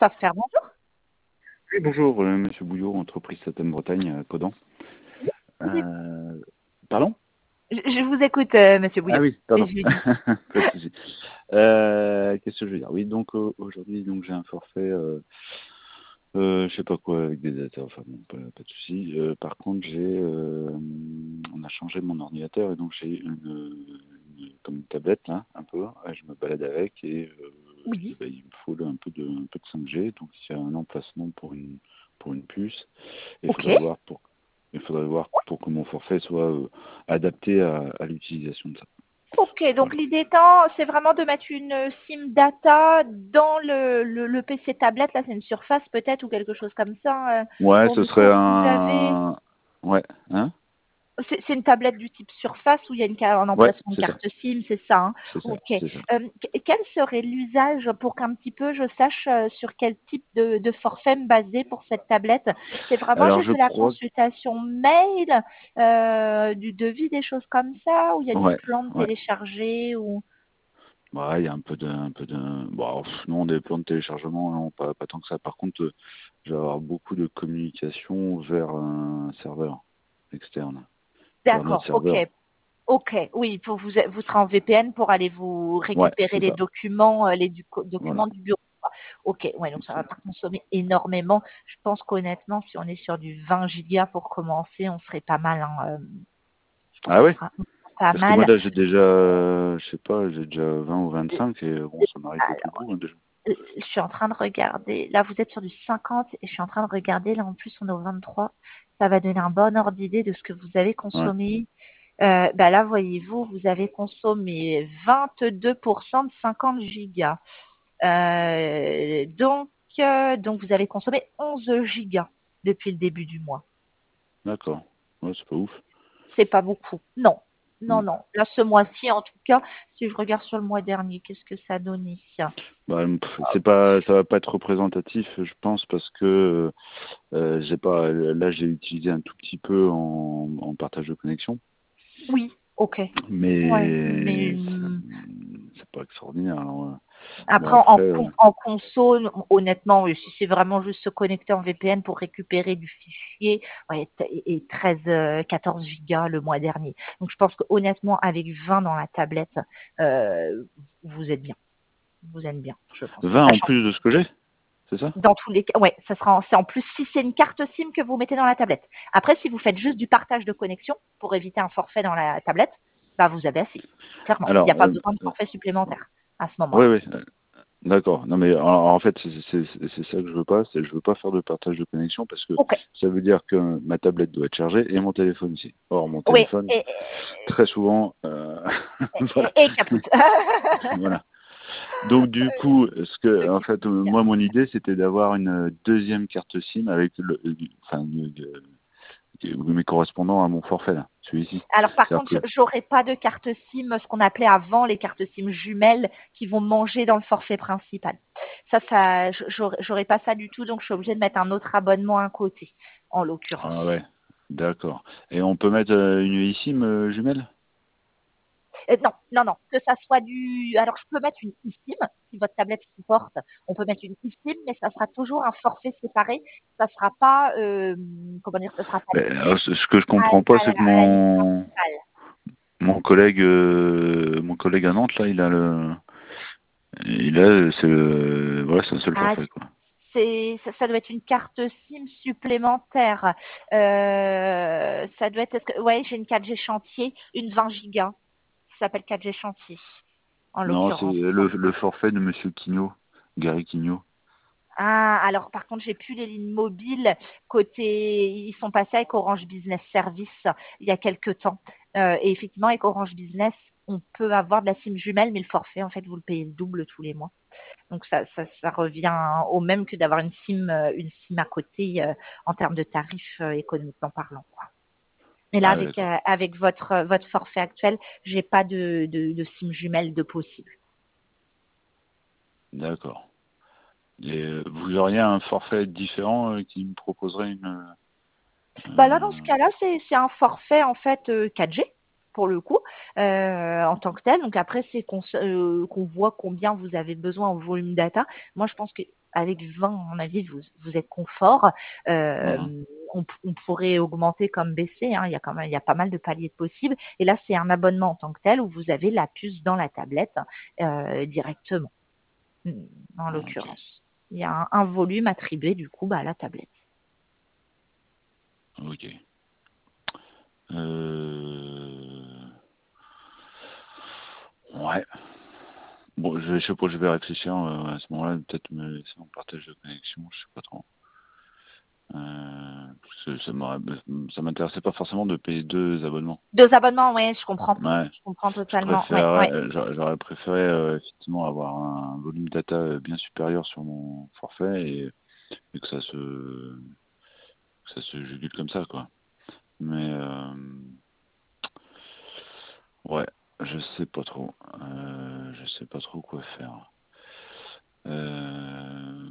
Software, bonjour. Oui, bonjour, Monsieur Bouillot, entreprise Satem Bretagne, à Codan. Pardon? Je vous écoute, Monsieur Bouillon. Ah oui, pardon. Julie. Pas de souci. Qu'est-ce que je veux dire? Oui, donc aujourd'hui, donc j'ai un forfait, je sais pas quoi, avec des data, enfin bon, pas de souci. Par contre, on a changé mon ordinateur et donc j'ai comme une tablette là, un peu. Je me balade avec et Oui. ben, il me faut un peu de 5G, donc il y a un emplacement pour une puce. Et Ok. il faudrait voir pour que mon forfait soit adapté à l'utilisation de ça. Ok, donc Voilà. l'idée étant, c'est vraiment de mettre une SIM data dans le PC tablette. Là, c'est une Surface peut-être ou quelque chose comme ça. Ouais, Bon, ce du serait coup, vous avez... un... Ouais, hein? C'est une tablette du type Surface où il y a un Ouais, emplacement de c'est ça. carte SIM, c'est ça, hein? C'est ça, Ok. c'est ça. Quel serait l'usage pour qu'un petit peu je sache sur quel type de forfait me baser pour cette tablette? C'est vraiment Alors, juste je de la crois... consultation mail, du devis, des choses comme ça, ou il y a du Ouais, plan de ouais. télécharger ou... Ouais, il y a un peu de... Bon, non, des plans de téléchargement, non, pas tant que ça. Par contre, je vais avoir beaucoup de communication vers un serveur externe, vers notre D'accord, ok. serveur. Ok, oui, vous serez en VPN pour aller vous Ouais, récupérer c'est les ça. documents, Voilà. documents du bureau, quoi. Ok, ouais, donc ça va C'est- pas consommer énormément. Je pense qu'honnêtement, si on est sur du 20 gigas pour commencer, on serait pas mal, hein, je pense Ah qu'on ouais? sera pas Parce que moi, mal. là, j'ai déjà, je sais pas, j'ai déjà 20 ou 25 et bon, ça m'arrive au plus Alors, bout, hein, déjà. je suis en train de regarder. Là, vous êtes sur du 50 et je suis en train de regarder. Là, en plus, on est au 23. Ça va donner un bon ordre d'idée de ce que vous avez Ouais. consommé. Bah là, voyez-vous, vous avez consommé 22% de 50 gigas. Donc vous avez consommé 11 gigas depuis le début du mois. D'accord. Ouais, c'est pas ouf. C'est pas beaucoup. Non. Non, Hmm. non. Là, ce mois-ci, en tout cas, si je regarde sur le mois dernier, qu'est-ce que ça donne ici? Bah, ça va pas être représentatif, je pense, parce que j'ai pas, là, j'ai utilisé un tout petit peu en partage de connexion, Oui, ok. Ouais, mais mais c'est pas extraordinaire. Alors, bon, après, après, en console, honnêtement, oui, si c'est vraiment juste se connecter en VPN pour récupérer du fichier, ouais, et 13, 14 gigas le mois dernier. Donc, je pense que honnêtement, avec 20 dans la tablette, euh, vous êtes bien. Vous êtes bien, je pense. 20 en Sachant plus de ce que j'ai, c'est ça? dans tous les cas, ouais, c'est en plus si c'est une carte SIM que vous mettez dans la tablette. Après, si vous faites juste du partage de connexion pour éviter un forfait dans la tablette, bah vous avez assez. Clairement, il n'y a Alors, pas besoin de forfait supplémentaire à ce oui, moment-là. oui. D'accord. Non, mais en fait, c'est ça que je veux pas. Je veux pas faire de partage de connexion parce que Ok. ça veut dire que ma tablette doit être chargée et mon téléphone aussi. Or, mon Oui, téléphone, très souvent, voilà, et caput. voilà. Donc du coup, en Ok. fait, moi, mon idée, c'était d'avoir une deuxième carte SIM avec enfin, mes correspondants à mon forfait là, celui-ci. Alors par C'est-à-dire contre, que, j'aurais pas de carte SIM, ce qu'on appelait avant les cartes SIM jumelles qui vont manger dans le forfait principal. J'aurais pas ça du tout, donc je suis obligée de mettre un autre abonnement à côté, en ah l'occurrence. ouais, d'accord. Et on peut mettre une eSIM jumelle? Non, non, non, que ça soit du... Alors, je peux mettre une eSIM, si votre tablette supporte, on peut mettre une eSIM, mais ça sera toujours un forfait séparé. Ça sera pas, comment dire, ça sera pas Ben, lié alors, ce que je à, comprends pas, c'est que à la ligne principale. mon collègue à Nantes là, voilà, c'est un seul Ah, forfait quoi. ça doit être une carte SIM supplémentaire. Ça doit être, ouais, j'ai une 4G chantier, une 20 gigas. Ça s'appelle 4G chantier, en Non, c'est l'occurrence. le forfait de Monsieur Quignot, Gary Quignot. Ah, alors par contre, j'ai plus les lignes mobiles côté, ils sont passés avec Orange Business Service il y a quelques temps. Et effectivement, avec Orange Business, on peut avoir de la SIM jumelle, mais le forfait, en fait, vous le payez le double tous les mois. Donc ça revient au même que d'avoir une SIM à côté en termes de tarifs économiquement parlant, quoi. Et là, Ah ouais, d'accord, avec votre forfait actuel, j'ai pas de SIM jumelle de possible. d'accord. Et vous auriez un forfait différent qui me proposerait une Bah là, dans ce euh, cas-là, c'est un forfait en fait 4G. pour le coup, en tant que tel. Donc après, c'est qu'on voit combien vous avez besoin en volume data. Moi, je pense qu'avec 20, à mon avis, vous êtes confort. Mhm. On pourrait augmenter comme baisser, hein. Il y a pas mal de paliers possibles. Et là, c'est un abonnement en tant que tel où vous avez la puce dans la tablette directement, en Ok. l'occurrence. Il y a un volume attribué du coup à la tablette. Ok. Euh... Ouais. Bon, je sais pas, je vais réfléchir à ce moment-là, peut-être me laisser en partage de connexion, je sais pas trop. Parce que ça m'intéressait pas forcément de payer 2 abonnements. 2 abonnements, ouais, je comprends. Ouais. Je comprends Je totalement. Ouais, préférerais, ouais. j'aurais préféré effectivement avoir un volume data bien supérieur sur mon forfait et que ça se jugule comme ça, quoi. Mais ouais, je sais pas trop. Je sais pas trop quoi faire. Euh...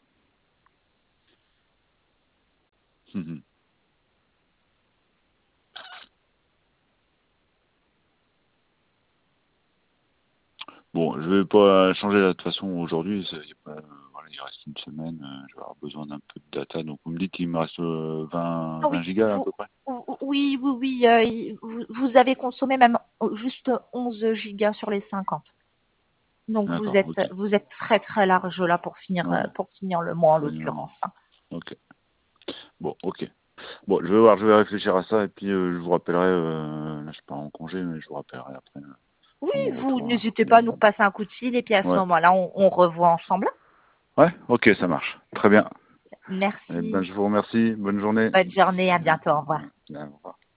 Bon, je vais pas changer là, de toute façon aujourd'hui. Voilà, il reste une semaine. Je vais avoir besoin d'un peu de data. Donc vous me dites qu'il me reste 20, Ah 20 oui, gigas à peu près. oui, oui, oui, vous avez consommé même juste 11 gigas sur les 50. Donc D'accord, ok. vous êtes très très large là Ouais, pour finir le mois en ouais, non, l'occurrence, hein. ok. Bon, ok. Bon, je vais voir, je vais réfléchir à ça et puis je vous rappellerai. Là, je pars en congé, mais je vous rappellerai après Oui, à mon vous retour. n'hésitez pas à nous repasser un coup de fil et puis à ce Ouais. moment-là, on revoit ensemble. Ouais, ok, ça marche. Très bien. Eh ben, Merci. je vous remercie. Bonne journée. Bonne journée, à bientôt, au revoir. Au revoir.